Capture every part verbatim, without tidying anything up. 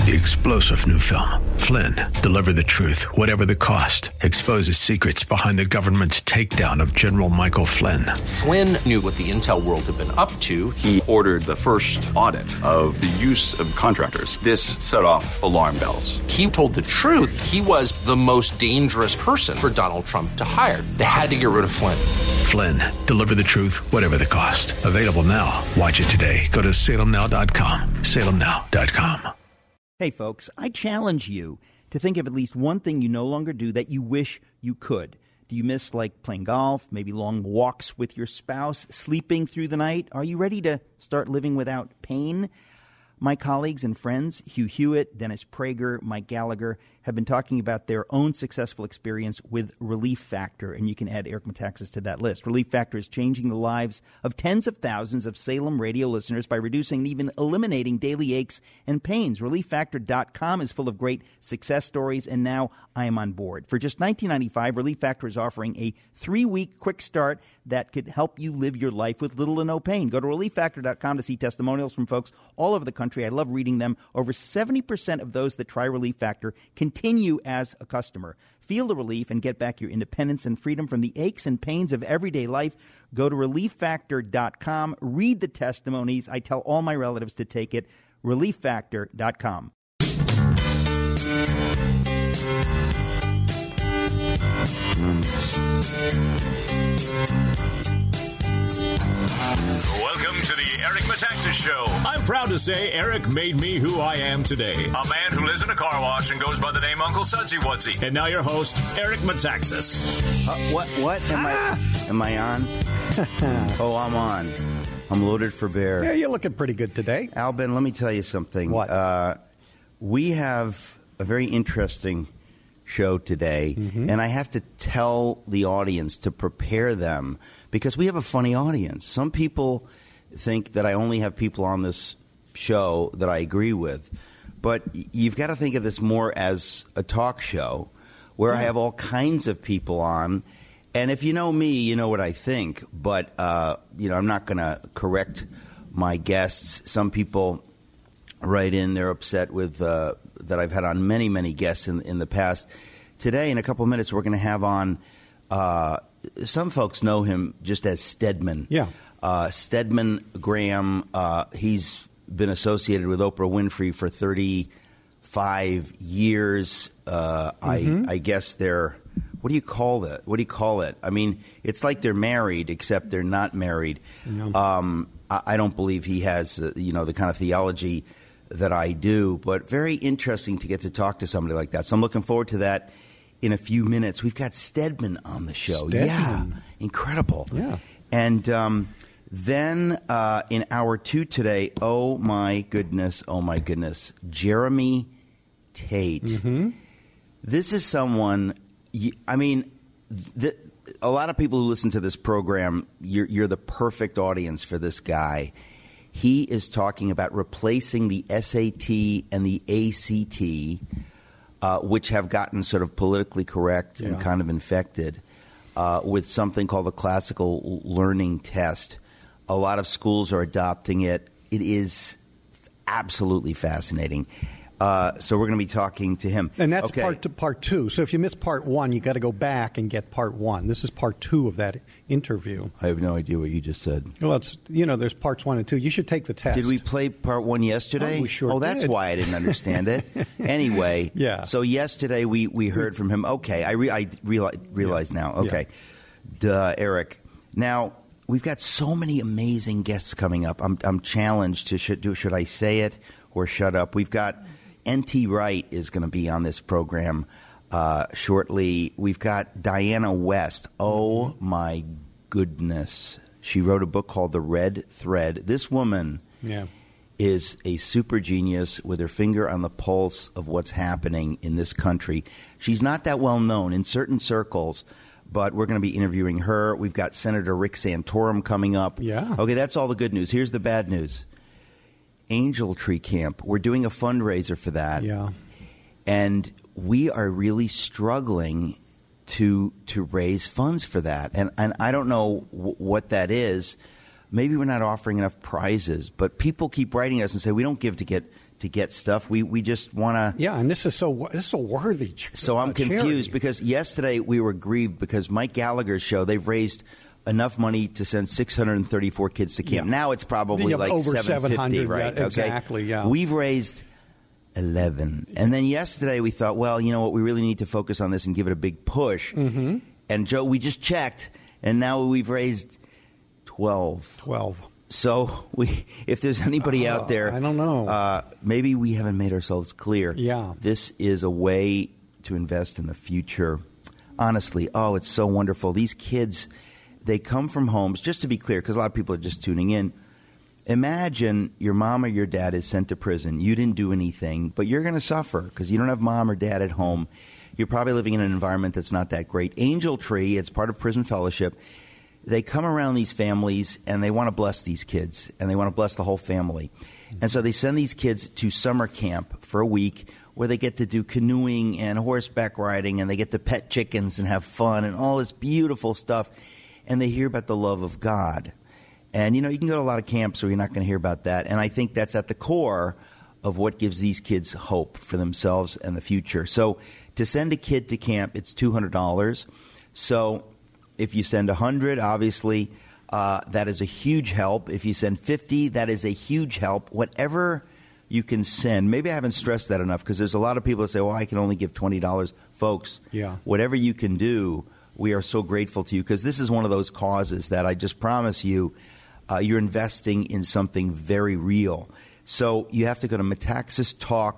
The explosive new film, Flynn, deliver the truth, whatever the cost, exposes secrets behind the government's takedown of General Michael Flynn. Flynn knew what the intel world had been up to. He ordered the first audit of the use of contractors. This set off alarm bells. He told the truth. He was the most dangerous person for Donald Trump to hire. They had to get rid of Flynn. Flynn, deliver the truth, whatever the cost. Available now. Watch it today. Go to salem now dot com. salem now dot com. Hey, folks, I challenge you to think of at least one thing you no longer do that you wish you could. Do you miss, like, playing golf, maybe long walks with your spouse, sleeping through the night? Are you ready to start living without pain? My colleagues and friends, Hugh Hewitt, Dennis Prager, Mike Gallagher, have been talking about their own successful experience with Relief Factor, and you can add Eric Metaxas to that list. Relief Factor is changing the lives of tens of thousands of Salem radio listeners by reducing and even eliminating daily aches and pains. relief factor dot com is full of great success stories, and now I am on board. For just nineteen ninety-five dollars, Relief Factor is offering a three-week quick start that could help you live your life with little to no pain. Go to relief factor dot com to see testimonials from folks all over the country. I love reading them. Over seventy percent of those that try Relief Factor continue as a customer. Feel the relief and get back your independence and freedom from the aches and pains of everyday life. Go to relief factor dot com. Read the testimonies. I tell all my relatives to take it. relief factor dot com. Welcome to the Eric Metaxas Show. I'm proud to say Eric made me who I am today. A man who lives in a car wash and goes by the name Uncle Sudsy Wudsy. And now your host, Eric Metaxas. Uh, what? What? Am ah! I Am I on? Oh, I'm on. I'm loaded for bear. Yeah, you're looking pretty good today. Albin, let me tell you something. What? Uh, we have a very interesting show today, mm-hmm. and I have to tell the audience to prepare them because we have a funny audience. Some people think that I only have people on this show that I agree with, but you've got to think of this more as a talk show where yeah. I have all kinds of people on. And if you know me, you know what I think, but uh, you know, I'm not going to correct my guests. Some people write in, they're upset with uh, that I've had on many, many guests in, in the past. Today, in a couple of minutes, we're going to have on, uh, some folks know him just as Stedman. Yeah. Uh, Stedman Graham, uh, he's been associated with Oprah Winfrey for thirty-five years. Uh, mm-hmm. I, I guess they're, what do you call that? What do you call it? I mean, it's like they're married, except they're not married. No. Um, I, I don't believe he has, uh, you know, the kind of theology that I do, but very interesting to get to talk to somebody like that. So I'm looking forward to that in a few minutes. We've got Stedman on the show. Stedman. Yeah, incredible. Yeah. And um, then uh, in hour two today, oh my goodness, oh my goodness, Jeremy Tate. Mm-hmm. This is someone, I mean, th- a lot of people who listen to this program, you're, you're the perfect audience for this guy. He is talking about replacing the S A T and the A C T, uh, which have gotten sort of politically correct yeah. and kind of infected, uh, with something called the classical learning test. A lot of schools are adopting it. It is absolutely fascinating. Uh, so we're going to be talking to him. And that's okay. part to part two. So if you missed part one, you got to go back and get part one. This is part two of that interview. I have no idea what you just said. Well, it's, you know, there's parts one and two. You should take the test. Did we play part one yesterday? Oh, we sure Oh, that's did. why I didn't understand it. Anyway, yeah. So yesterday we, we heard from him. Okay, I, re- I realize, realize yeah. now. Okay. Yeah. Duh, Eric. Now, we've got so many amazing guests coming up. I'm I'm challenged to should do should I say it or shut up? We've got N T Wright is going to be on this program uh, shortly. We've got Diana West. Oh, mm-hmm. my goodness. She wrote a book called The Red Thread. This woman yeah. is a super genius with her finger on the pulse of what's happening in this country. She's not that well known in certain circles, but we're going to be interviewing her. We've got Senator Rick Santorum coming up. Yeah. Okay, that's all the good news. Here's the bad news. Angel Tree Camp. We're doing a fundraiser for that. Yeah. And we are really struggling to to raise funds for that. And and I don't know w- what that is. Maybe we're not offering enough prizes, but people keep writing us and say we don't give to get to get stuff. We we just want to. Yeah, and this is so this is a worthy. So I'm confused charity. because yesterday we were grieved because Mike Gallagher's show, they've raised enough money to send six hundred thirty-four kids to camp. Yeah. Now it's probably Yeah, like over seven fifty, right? Yeah, exactly. Okay? Yeah, we've raised eleven, and then yesterday we thought, well, you know what, we really need to focus on this and give it a big push. Mm-hmm. And Joe, we just checked, and now we've raised twelve. Twelve. So we, if there's anybody uh, out there, I don't know. Uh, maybe we haven't made ourselves clear. Yeah, this is a way to invest in the future. Honestly, oh, it's so wonderful. These kids, they come from homes, just to be clear, because a lot of people are just tuning in. Imagine your mom or your dad is sent to prison. You didn't do anything, but you're going to suffer because you don't have mom or dad at home. You're probably living in an environment that's not that great. Angel Tree, it's part of Prison Fellowship. They come around these families and they want to bless these kids and they want to bless the whole family. And so they send these kids to summer camp for a week where they get to do canoeing and horseback riding and they get to pet chickens and have fun and all this beautiful stuff. And they hear about the love of God. And, you know, you can go to a lot of camps where you're not going to hear about that. And I think that's at the core of what gives these kids hope for themselves and the future. So to send a kid to camp, it's two hundred dollars. So if you send one hundred dollars, obviously, uh, that is a huge help. If you send fifty dollars, that is a huge help. Whatever you can send. Maybe I haven't stressed that enough because there's a lot of people that say, well, I can only give twenty dollars. Folks, yeah. Whatever you can do, we are so grateful to you because this is one of those causes that I just promise you, uh, you're investing in something very real. So you have to go to metaxas talk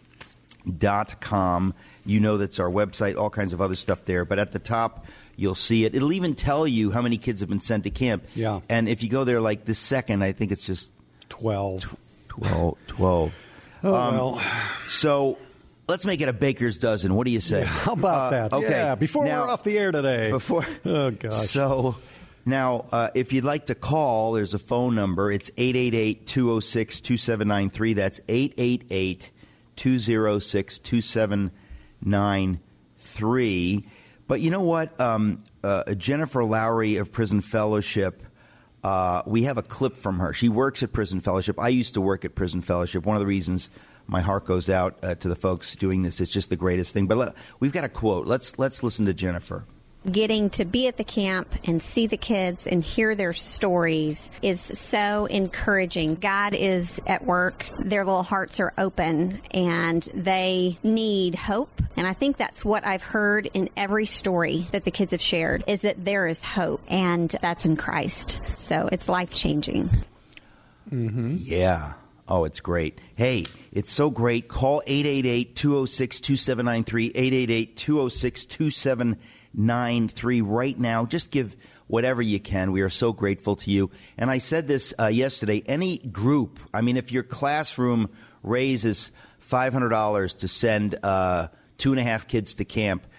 dot com. You know that's our website, all kinds of other stuff there. But at the top, you'll see it. It'll even tell you how many kids have been sent to camp. Yeah. And if you go there like this second, I think it's just twelve. twelve. twelve. Oh, um, well. So let's make it a baker's dozen. What do you say? Yeah, how about uh, that? Okay. Yeah, before now, we're off the air today. Before. Oh, gosh. So now, uh, if you'd like to call, there's a phone number. It's eight eight eight, two oh six, two seven nine three. That's eight eight eight, two oh six, two seven nine three. But you know what? Um, uh, Jennifer Lowry of Prison Fellowship, uh, we have a clip from her. She works at Prison Fellowship. I used to work at Prison Fellowship. One of the reasons my heart goes out uh, to the folks doing this, it's just the greatest thing. But let, we've got a quote. Let's let's listen to Jennifer. Getting to be at the camp and see the kids and hear their stories is so encouraging. God is at work. Their little hearts are open and they need hope. And I think that's what I've heard in every story that the kids have shared is that there is hope, and that's in Christ. So it's life-changing. Mm-hmm. Yeah. Oh, it's great. Hey, it's so great. Call eight eight eight, two oh six, two seven nine three, eight eight eight, two oh six, two seven nine three right now. Just give whatever you can. We are so grateful to you. And I said this uh, yesterday. Any group, I mean, if your classroom raises five hundred dollars to send uh, two and a half kids to camp,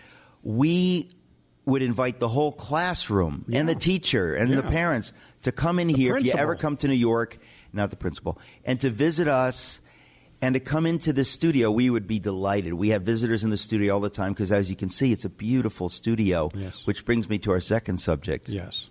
we would invite the whole classroom yeah. and the teacher and yeah. the parents to come in the here. principal. If you ever come to New York, not the principal, and to visit us and to come into this studio, we would be delighted. We have visitors in the studio all the time because, as you can see, it's a beautiful studio, yes. which brings me to our second subject. Yes.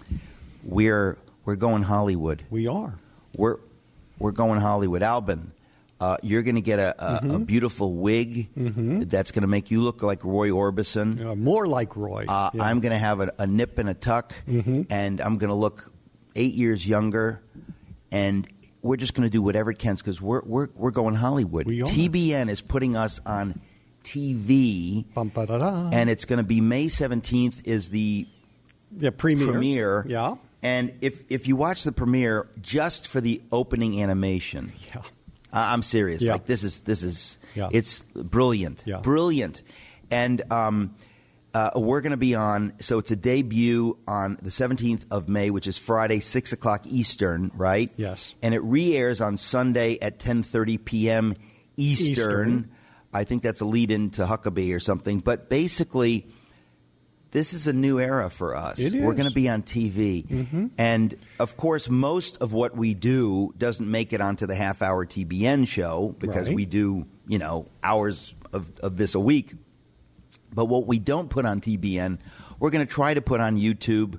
We're we're going Hollywood. We are. We're, we're going Hollywood. Albin, uh, you're going to get a, a, mm-hmm. a beautiful wig mm-hmm. that's going to make you look like Roy Orbison. Uh, more like Roy. Uh, yeah. I'm going to have a, a nip and a tuck, mm-hmm. and I'm going to look eight years younger, and we're just going to do whatever it can because we're, we're, we're going Hollywood. We are. T B N is putting us on T V, Bum-ba-da-da. and it's going to be May seventeenth is the yeah, premiere. premiere. Yeah. And if, if you watch the premiere just for the opening animation, yeah. uh, I'm serious. Yeah. Like this is this is yeah. it's brilliant, yeah. brilliant, and um, uh, we're going to be on. So it's a debut on the seventeenth of May, which is Friday, six o'clock Eastern, right? Yes. And it re-airs on Sunday at ten thirty p.m. Eastern. Eastern. I think that's a lead-in to Huckabee or something. But basically, this is a new era for us. It is. We're going to be on T V. Mm-hmm. And, of course, most of what we do doesn't make it onto the half-hour T B N show because right. we do, you know, hours of, of this a week. But what we don't put on T B N, we're going to try to put on YouTube.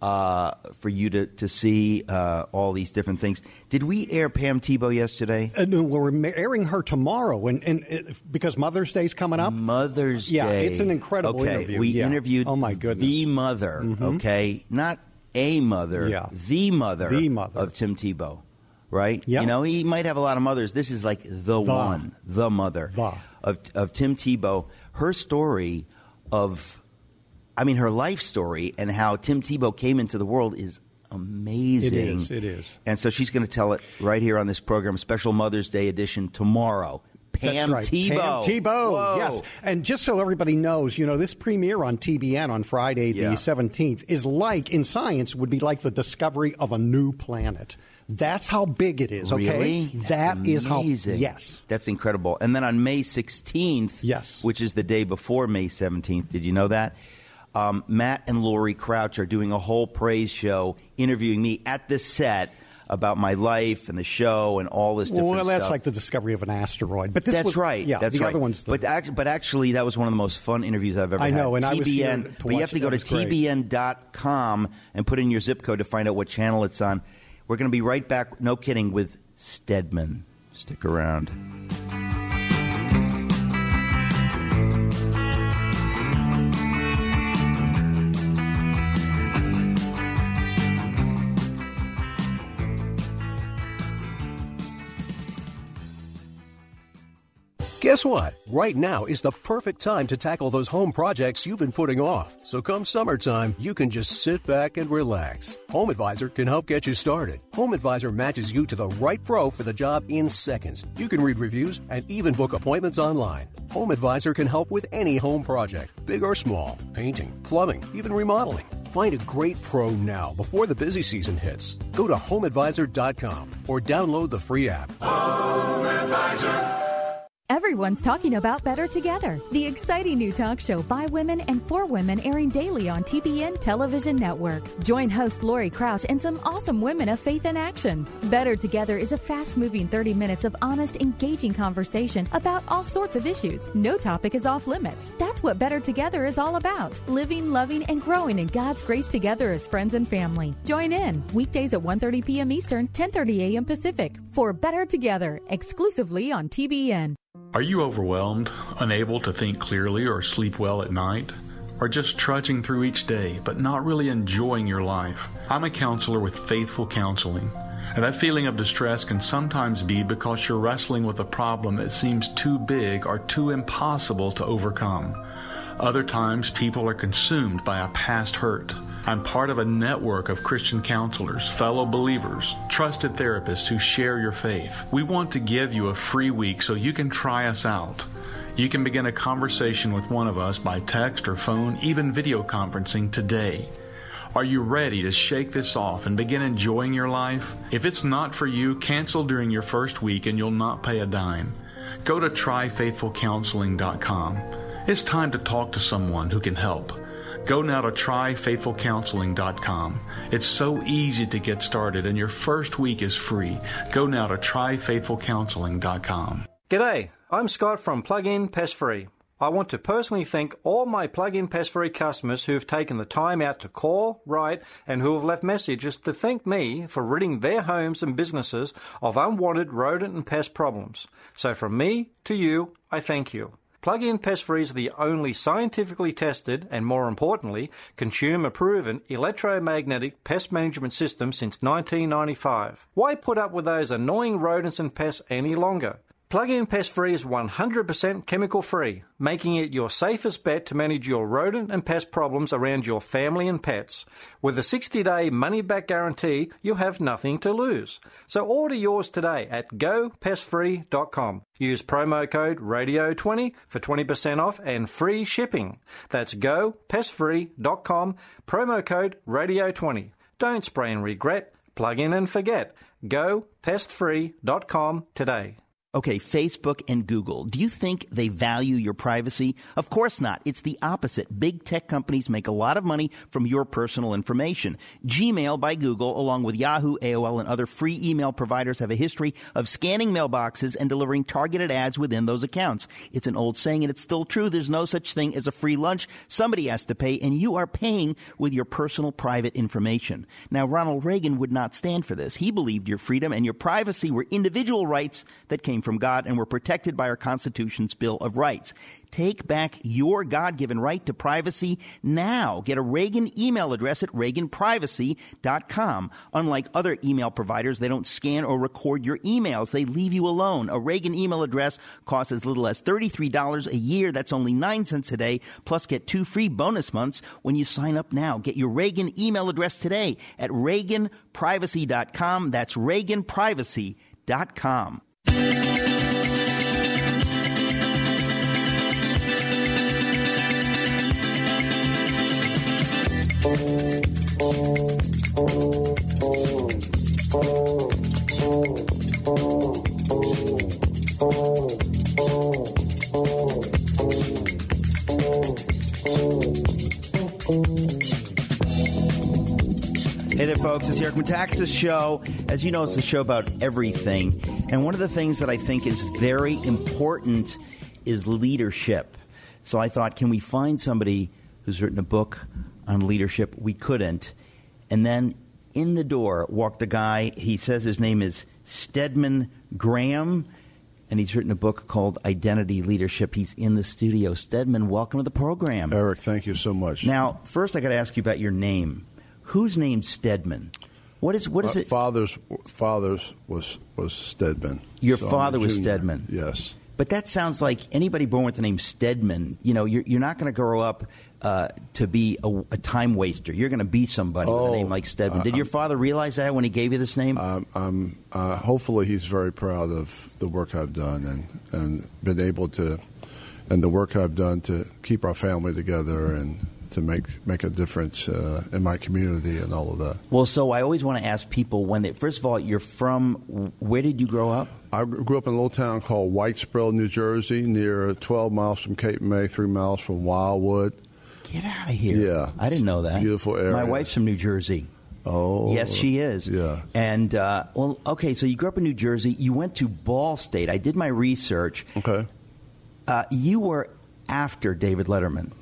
uh, for you to, to see uh, all these different things. Did we air Pam Tebow yesterday? Uh, no, we're airing her tomorrow, and, and uh, because Mother's Day's coming up. Mother's yeah, Day. Yeah, it's an incredible okay, interview. We yeah. interviewed oh my goodness. the mother, mm-hmm. okay? Not a mother, yeah. the mother, the mother of Tim Tebow, right? Yeah. You know, he might have a lot of mothers. This is like the, the. one, the mother the. Of, of Tim Tebow. Her story of... I mean, her life story and how Tim Tebow came into the world is amazing. It is. It is. And so she's going to tell it right here on this program, special Mother's Day edition tomorrow. Pam That's right. Tebow. Pam Tebow, Whoa. yes. And just so everybody knows, you know, this premiere on T B N on Friday, the yeah. seventeenth, is like, in science, would be like the discovery of a new planet. That's how big it is, okay? Really? That That's is how, amazing. yes. That's incredible. And then on May sixteenth, yes. which is the day before May seventeenth, did you know that? Um, Matt and Lori Crouch are doing a whole praise show interviewing me at the set about my life and the show and all this different well, that's stuff. like the discovery of an asteroid. But this that's was, right. Yeah, that's the right. other ones. But, act, but actually, that was one of the most fun interviews I've ever I had. know, and T B N, I was here to But you have to go to T B N dot com and put in your zip code to find out what channel it's on. We're going to be right back, no kidding, with Stedman. Stick around. Guess what? Right now is the perfect time to tackle those home projects you've been putting off. So come summertime, you can just sit back and relax. Home Advisor can help get you started. Home Advisor matches you to the right pro for the job in seconds. You can read reviews and even book appointments online. Home Advisor can help with any home project, big or small, painting, plumbing, even remodeling. Find a great pro now before the busy season hits. Go to home advisor dot com or download the free app. Home Advisor. Everyone's talking about Better Together, the exciting new talk show by women and for women airing daily on T B N Television Network. Join host Lori Crouch and some awesome women of faith in action. Better Together is a fast-moving thirty minutes of honest, engaging conversation about all sorts of issues. No topic is off limits. That's what Better Together is all about. Living, loving, and growing in God's grace together as friends and family. Join in weekdays at one thirty p.m. Eastern, ten thirty a.m. Pacific for Better Together, exclusively on T B N. Are you overwhelmed, unable to think clearly or sleep well at night? Or just trudging through each day, but not really enjoying your life? I'm a counselor with Faithful Counseling, and that feeling of distress can sometimes be because you're wrestling with a problem that seems too big or too impossible to overcome. Other times, people are consumed by a past hurt. I'm part of a network of Christian counselors, fellow believers, trusted therapists who share your faith. We want to give you a free week so you can try us out. You can begin a conversation with one of us by text or phone, even video conferencing today. Are you ready to shake this off and begin enjoying your life? If it's not for you, cancel during your first week and you'll not pay a dime. Go to try faithful counseling dot com. It's time to talk to someone who can help. Go now to try faithful counseling dot com. It's so easy to get started, and your first week is free. Go now to try faithful counseling dot com. G'day, I'm Scott from Plug-in Pest Free. I want to personally thank all my Plug-in Pest Free customers who have taken the time out to call, write, and who have left messages to thank me for ridding their homes and businesses of unwanted rodent and pest problems. So from me to you, I thank you. Plug-in Pest Free is the only scientifically tested and, more importantly, consumer-proven electromagnetic pest management system since nineteen ninety-five. Why put up with those annoying rodents and pests any longer? Plug-in Pest Free is one hundred percent chemical-free, making it your safest bet to manage your rodent and pest problems around your family and pets. With a sixty-day money-back guarantee, you have nothing to lose. So order yours today at go pest free dot com. Use promo code radio twenty for twenty percent off and free shipping. That's go pest free dot com, promo code radio twenty. Don't spray and regret, plug in and forget. go pest free dot com today. Okay, Facebook and Google. Do you think they value your privacy? Of course not. It's the opposite. Big tech companies make a lot of money from your personal information. Gmail by Google, along with Yahoo, A O L, and other free email providers, have a history of scanning mailboxes and delivering targeted ads within those accounts. It's an old saying, and it's still true. There's no such thing as a free lunch. Somebody has to pay, and you are paying with your personal private information. Now, Ronald Reagan would not stand for this. He believed your freedom and your privacy were individual rights that came from God and were protected by our Constitution's Bill of Rights. Take back your God-given right to privacy now. Get a Reagan email address at Reagan Privacy dot com. Unlike other email providers, they don't scan or record your emails. They leave you alone. A Reagan email address costs as little as thirty-three dollars a year. That's only nine cents a day. Plus, get two free bonus months when you sign up now. Get your Reagan email address today at Reagan Privacy dot com. That's Reagan Privacy dot com. Hey there, folks. It's the Eric Metaxas Show. As you know, it's a show about everything. And one of the things that I think is very important is leadership. So I thought, can we find somebody who's written a book on leadership? We couldn't. And then in the door walked a guy. He says his name is Stedman Graham, and he's written a book called Identity Leadership. He's in the studio. Stedman, welcome to the program. Eric, thank you so much. Now, first I got to ask you about your name. Whose name's Stedman? What is what is uh, it? Father's father's was was Stedman. Your so father was Stedman. Yes. But that sounds like anybody born with the name Stedman. You know, you're, you're not going to grow up uh, to be a, a time waster. You're going to be somebody oh, with a name like Stedman. uh, Did your father realize that when he gave you this name? Um, um, uh, hopefully, he's very proud of the work I've done and and been able to, and the work I've done to keep our family together and to make make a difference uh, in my community and all of that. Well, so I always want to ask people when they, first of all, you're from, where did you grow up? I grew up in a little town called Whitesboro, New Jersey, near twelve miles from Cape May, three miles from Wildwood. Get out of here. Yeah. I didn't know that. Beautiful area. My wife's from New Jersey. Oh. Yes, she is. Yeah. And, uh, well, okay, so you grew up in New Jersey. You went to Ball State. I did my research. Okay. Uh, you were after David Letterman.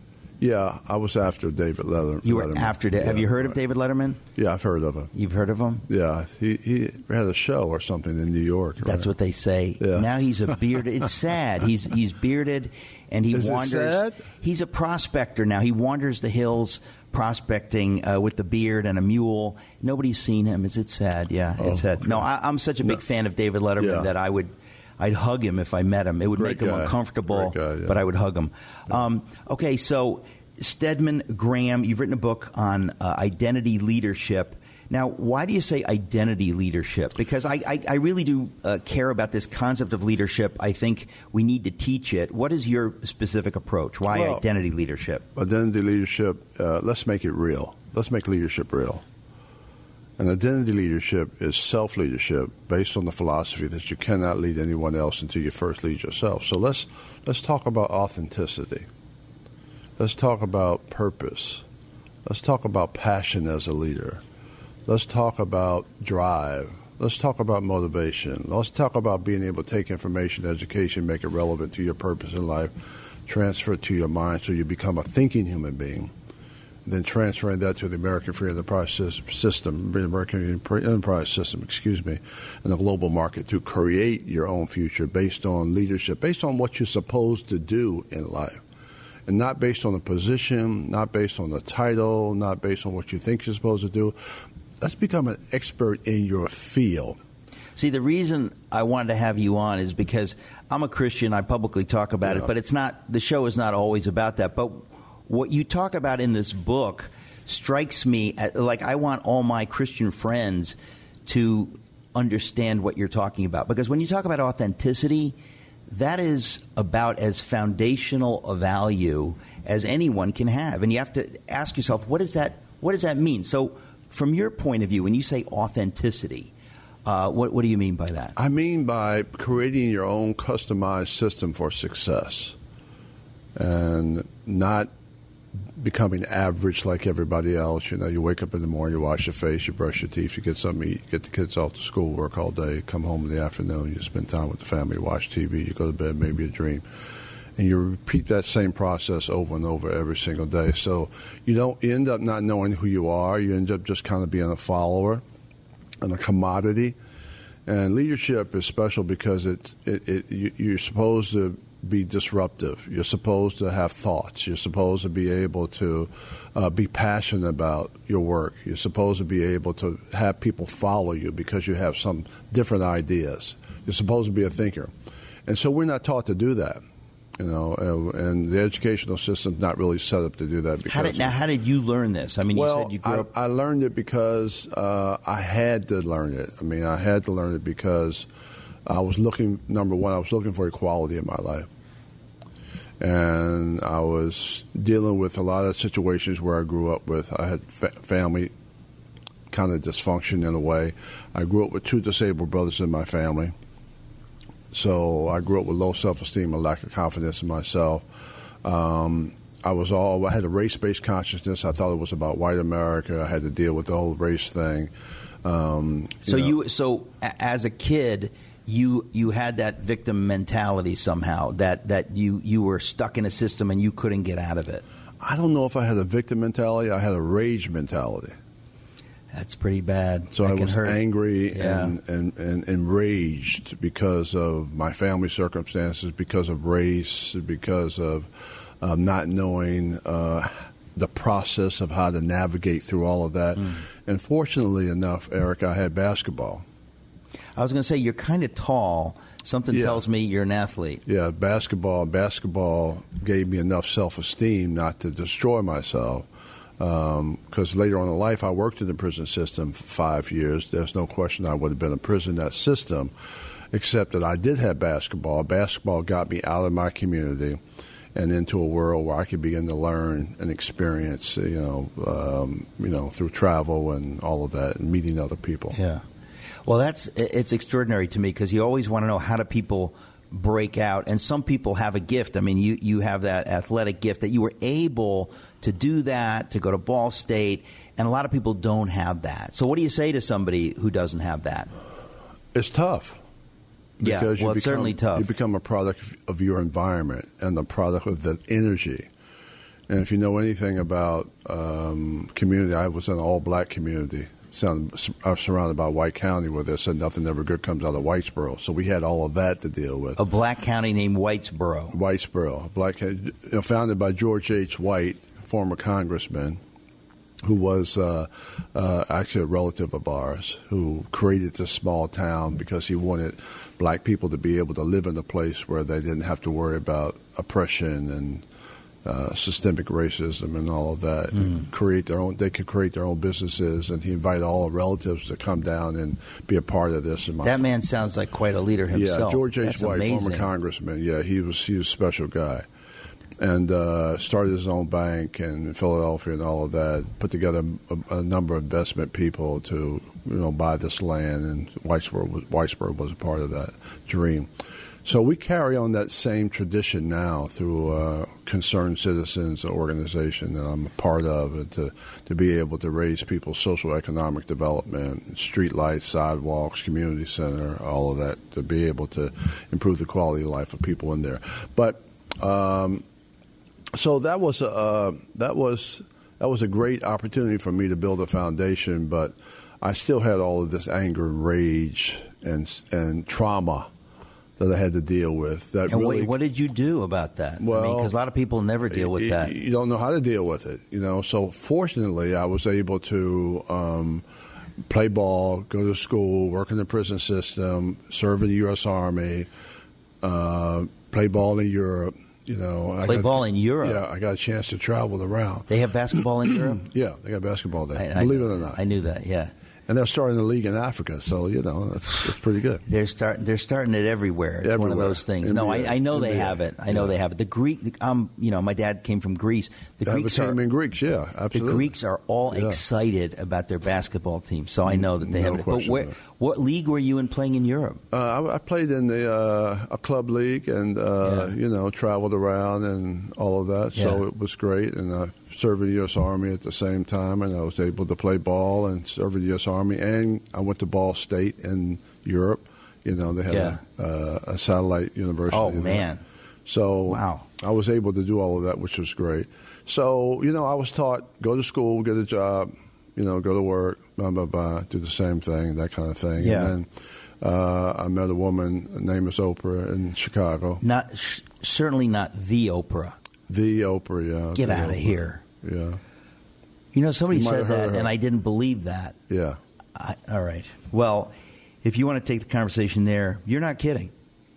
Yeah, I was after David Letterman. You were after David. Yeah, Have you heard right. of David Letterman? Yeah, I've heard of him. You've heard of him? Yeah, he he had a show or something in New York. Right? That's what they say. Yeah. Now he's a bearded. It's sad. He's he's bearded, and he Is it wanders. sad? He's a prospector now. He wanders the hills prospecting uh, with the beard and a mule. Nobody's seen him. Is it sad? Yeah, Oh, it's sad. okay. No, I, I'm such a big No. fan of David Letterman Yeah. that I would. I'd hug him if I met him. It would Great make him guy. uncomfortable, Great guy, yeah. but I would hug him. Um, okay, so Stedman Graham, you've written a book on uh, identity leadership. Now, why do you say identity leadership? Because I, I, I really do uh, care about this concept of leadership. I think we need to teach it. What is your specific approach? Why Well, identity leadership? Identity leadership, uh, let's make it real. Let's make leadership real. And identity leadership is self-leadership based on the philosophy that you cannot lead anyone else until you first lead yourself. So let's let's talk about authenticity. Let's talk about purpose. Let's talk about passion as a leader. Let's talk about drive. Let's talk about motivation. Let's talk about being able to take information, education, make it relevant to your purpose in life, transfer it to your mind so you become a thinking human being, and then transferring that to the American Free Enterprise System, the American Enterprise System, excuse me, and the global market to create your own future based on leadership, based on what you're supposed to do in life. And not based on the position, not based on the title, not based on what you think you're supposed to do. Let's become an expert in your field. See, the reason I wanted to have you on is because I'm a Christian. I publicly talk about Yeah. it, but it's not. The show is not always about that. But what you talk about in this book strikes me at, like I want all my Christian friends to understand what you're talking about. Because when you talk about authenticity, that is about as foundational a value as anyone can have. And you have to ask yourself, what does that, what does that mean? So from your point of view, when you say authenticity, Uh, what, what do you mean by that? I mean by creating your own customized system for success and not becoming average like everybody else. You know, you wake up in the morning, you wash your face, you brush your teeth, you get something to eat, you get the kids off to school, work all day, come home in the afternoon, you spend time with the family, watch T V, you go to bed, maybe a dream. And you repeat that same process over and over every single day. So you don't you end up not knowing who you are. You end up just kind of being a follower and a commodity. And leadership is special because it, it, it you, you're supposed to be disruptive. You're supposed to have thoughts. You're supposed to be able to uh, be passionate about your work. You're supposed to be able to have people follow you because you have some different ideas. You're supposed to be a thinker. And so we're not taught to do that. You know, and the educational system's not really set up to do that. Because how did, now, how did you learn this? I mean, well, you said you grew I, up. I learned it because uh, I had to learn it. I mean, I had to learn it because I was looking, number one, I was looking for equality in my life. And I was dealing with a lot of situations where I grew up with. I had fa- family kind of dysfunction in a way. I grew up with two disabled brothers in my family. So I grew up with low self-esteem and lack of confidence in myself. Um, I was all I had a race-based consciousness. I thought it was about white America. I had to deal with the whole race thing. Um, you so know. you, so as a kid, you you had that victim mentality somehow. That that you you were stuck in a system and you couldn't get out of it. I don't know if I had a victim mentality. I had a rage mentality. That's pretty bad. So that I can was hurt. angry yeah. and, and, and enraged because of my family circumstances, because of race, because of um, not knowing uh, the process of how to navigate through all of that. Mm. And fortunately enough, Eric, I had basketball. I was going to say, you're kind of tall. Something yeah. tells me you're an athlete. Yeah, basketball. Basketball gave me enough self-esteem not to destroy myself. Because um, later on in life, I worked in the prison system for five years. There's no question I would have been in prison in that system, except that I did have basketball. Basketball got me out of my community and into a world where I could begin to learn and experience, you know, um, you know, through travel and all of that, and meeting other people. Yeah. Well, that's it's extraordinary to me because you always want to know how do people break out, and some people have a gift. I mean, you, you have that athletic gift that you were able to do that, to go to Ball State, and a lot of people don't have that. So what do you say to somebody who doesn't have that? It's tough. Yeah, well, you it's become, certainly tough. You become a product of your environment and the product of the energy. And if you know anything about um, community, I was in an all-black community. I was surrounded by White County, where they said nothing ever good comes out of Whitesboro. So we had all of that to deal with. A black county named Whitesboro. Whitesboro, black, you know, founded by George H. White, former congressman, who was uh, uh, actually a relative of ours, who created this small town because he wanted black people to be able to live in a place where they didn't have to worry about oppression and Uh, systemic racism and all of that. Mm. Create their own. They could create their own businesses, and he invited all the relatives to come down and be a part of this. And that man sounds like quite a leader himself. Yeah, George H. That's White, amazing. former congressman. Yeah, he was he was a special guy, and uh, started his own bank in Philadelphia and all of that. Put together a, a number of investment people to you know buy this land, and Whitesboro was, Whitesboro was a part of that dream. So we carry on that same tradition now through uh, Concerned Citizens, an organization that I'm a part of, and to, to be able to raise people's social economic development, street lights, sidewalks, community center, all of that, to be able to improve the quality of life of people in there. But um, so that was a uh, that was that was a great opportunity for me to build a foundation, but I still had all of this anger, rage, and and trauma that I had to deal with. That and really, what, what did you do about that? Well, I mean, because a lot of people never deal with you, that. You don't know how to deal with it, you know. So fortunately, I was able to um, play ball, go to school, work in the prison system, serve in the U S Army, uh, play ball in Europe. You know, play I got, ball in Europe. Yeah, I got a chance to travel around. They have basketball in Europe. Yeah, they got basketball there. I, believe I, it or not, I knew that. Yeah. And they're starting a league in Africa, so you know it's, it's pretty good. They're starting. They're starting it everywhere. It's Everywhere. one of those things. In no, the, I, I know in they the, have it. I know yeah. they have it. The Greek. Um, you know, my dad came from Greece. The They have Greeks a team are in Greeks. Yeah, absolutely. the Greeks are all Yeah. excited about their basketball team. So I know that they No have it. But question where, about it. what league were you in playing in Europe? Uh, I, I played in the uh, a club league, and uh, Yeah. you know traveled around and all of that. So Yeah. it was great, and I served in the U S Army at the same time, and I was able to play ball and serve in the U S Army, and I went to Ball State in Europe. You know, they had Yeah. a, uh, a satellite university. Oh, there. man. So Wow. I was able to do all of that, which was great. So, you know, I was taught, go to school, get a job, you know, go to work, blah, blah, blah, do the same thing, that kind of thing. Yeah. And then uh, I met a woman, her name is Oprah, in Chicago. Not sh- certainly not the Oprah. The Oprah, yeah. Get the out of Oprah. here. Yeah. You know, somebody You might said have heard that, of her. and I didn't believe that. Yeah. I, all right. Well, if you want to take the conversation there, you're not kidding.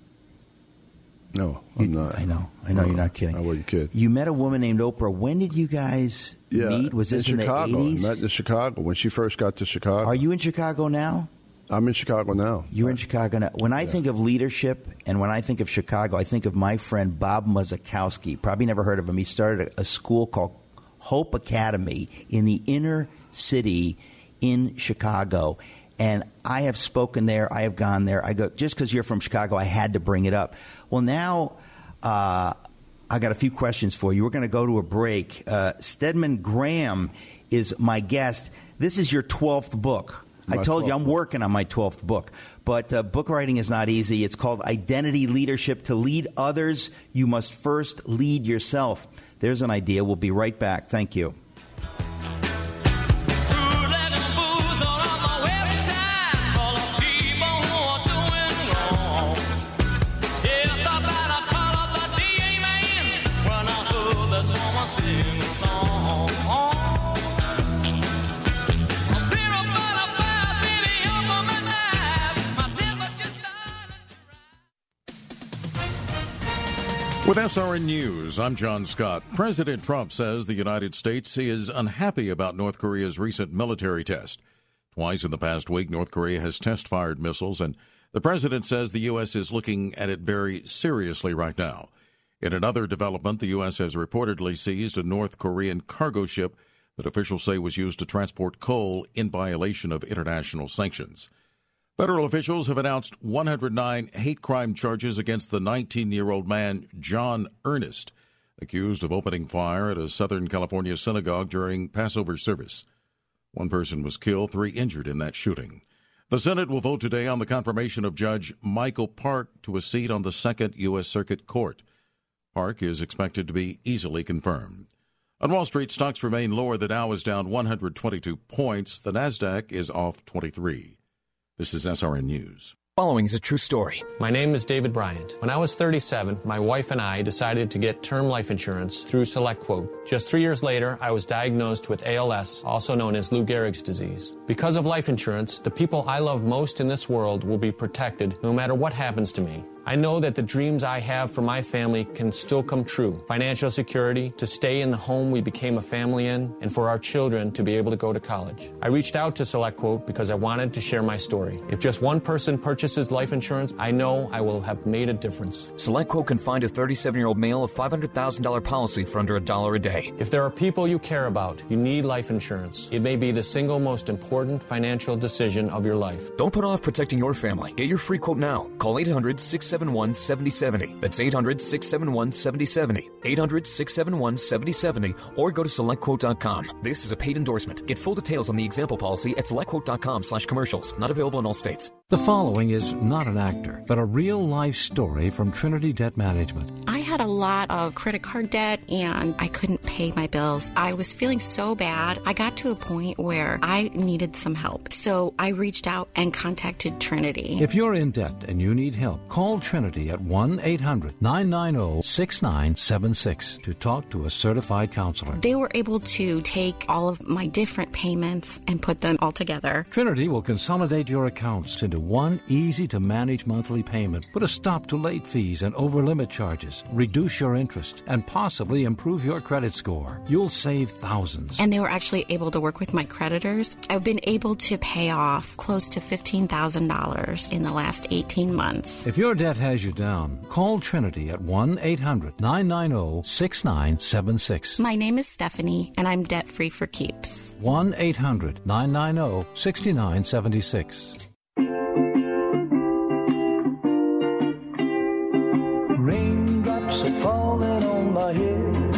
No, I'm not. I know. I know Uh, you're not kidding. I wouldn't kid. You met a woman named Oprah. When did you guys Yeah. meet? Was this in in, Chicago. the eighties? I met in Chicago when she first got to Chicago. Are you in Chicago now? I'm in Chicago now. You're in Chicago now. When I think of leadership and when I think of Chicago, I think of my friend Bob Muzikowski. Probably never heard of him. He started a, a school called Hope Academy in the inner city in Chicago. And I have spoken there. I have gone there. I go, just because you're from Chicago, I had to bring it up. Well, now uh, I got a few questions for you. We're going to go to a break. Uh, Stedman Graham is my guest. This is your twelfth book. I My told you I'm twelfth book. working on my twelfth book. But uh, book writing is not easy. It's called Identity Leadership. To lead others, you must first lead yourself. There's an idea. We'll be right back. Thank you. With S R N News, I'm John Scott. President Trump says the United States is unhappy about North Korea's recent military test. Twice in the past week, North Korea has test-fired missiles, and the president says the U S is looking at it very seriously right now. In another development, the U S has reportedly seized a North Korean cargo ship that officials say was used to transport coal in violation of international sanctions. Federal officials have announced one hundred nine hate crime charges against the nineteen-year-old man John Earnest, accused of opening fire at a Southern California synagogue during Passover service. One person was killed, three injured in that shooting. The Senate will vote today on the confirmation of Judge Michael Park to a seat on the Second U S. Circuit Court. Park is expected to be easily confirmed. On Wall Street, stocks remain lower. The Dow is down one hundred twenty-two points. The Nasdaq is off twenty-three. This is S R N News. Following is a true story. My name is David Bryant. When I was thirty-seven, my wife and I decided to get term life insurance through SelectQuote. Just three years later, I was diagnosed with A L S, also known as Lou Gehrig's disease. Because of life insurance, the people I love most in this world will be protected no matter what happens to me. I know that the dreams I have for my family can still come true. Financial security, to stay in the home we became a family in, and for our children to be able to go to college. I reached out to SelectQuote because I wanted to share my story. If just one person purchases life insurance, I know I will have made a difference. SelectQuote can find a thirty-seven-year-old male a five hundred thousand dollars policy for under a dollar a day. If there are people you care about, you need life insurance. It may be the single most important financial decision of your life. Don't put off protecting your family. Get your free quote now. Call eight hundred, six seven one, seven zero seven zero. That's eight hundred, six seven one, seven zero seven zero. eight hundred, six seven one, seven zero seven zero or go to select quote dot com. This is a paid endorsement. Get full details on the example policy at select quote dot com slash commercials. Not available in all states. The following is not an actor, but a real-life story from Trinity Debt Management. I had a lot of credit card debt, and I couldn't pay my bills. I was feeling so bad. I got to a point where I needed some help. So I reached out and contacted Trinity. If you're in debt and you need help, call Call Trinity at one eight hundred nine nine zero six nine seven six to talk to a certified counselor. They were able to take all of my different payments and put them all together. Trinity will consolidate your accounts into one easy-to-manage monthly payment, put a stop to late fees and over-limit charges, reduce your interest, and possibly improve your credit score. You'll save thousands. And they were actually able to work with my creditors. I've been able to pay off close to fifteen thousand dollars in the last eighteen months. If your debt has you down, call Trinity at one eight hundred nine nine zero six nine seven six. My name is Stephanie, and I'm debt-free for keeps. one eight hundred nine nine zero six nine seven six. Raindrops are falling on my head,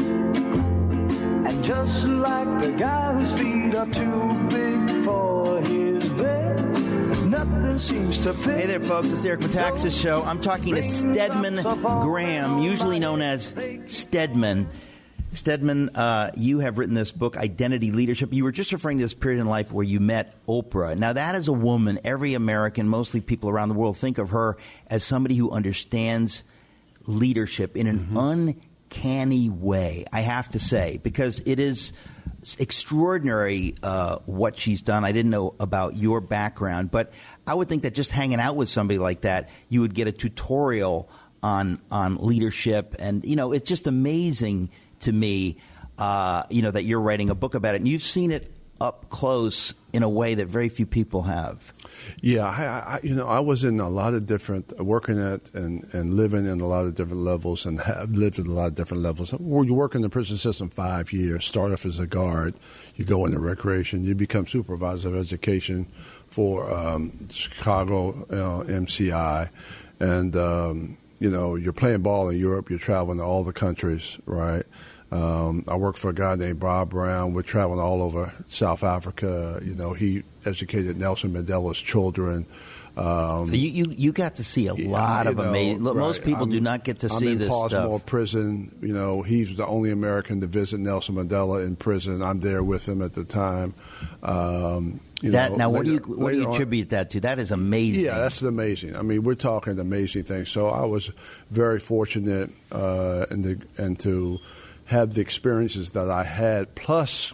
and just like the guy whose feet are too big for his bed, nothing seems to fit. Hey there, folks. It's Eric Metaxas Show. I'm talking to Stedman Graham, usually known as Stedman. Stedman, uh, you have written this book, Identity Leadership. You were just referring to this period in life where you met Oprah. Now, that is a woman. Every American, mostly people around the world, think of her as somebody who understands leadership in an mm-hmm. uncanny way, I have to say, because it is extraordinary uh, what she's done. I didn't know about your background, but I would think that just hanging out with somebody like that, you would get a tutorial on on leadership. And, you know, it's just amazing to me, uh, you know, that you're writing a book about it. And you've seen it up close in a way that very few people have. Yeah, I, I, you know, I was in a lot of different, working at and, and living in a lot of different levels and have lived at a lot of different levels. You work in the prison system five years, start off as a guard, you go into recreation, you become supervisor of education for um, Chicago uh, M C I, and, um, you know, you're playing ball in Europe, you're traveling to all the countries, right? Um, I worked for a guy named Bob Brown. We're traveling all over South Africa. You know, he educated Nelson Mandela's children. Um, so you, you, you got to see a yeah, lot of know, amazing. Look, right. most people I'm, do not get to I'm see in this Portsmouth stuff. Prison. You know, he's the only American to visit Nelson Mandela in prison. I'm there with him at the time. Um, you that, know, now, what later, do you what do you attribute on, that to? That is amazing. Yeah, that's amazing. I mean, we're talking amazing things. So I was very fortunate uh, and to, and to have the experiences that I had. Plus,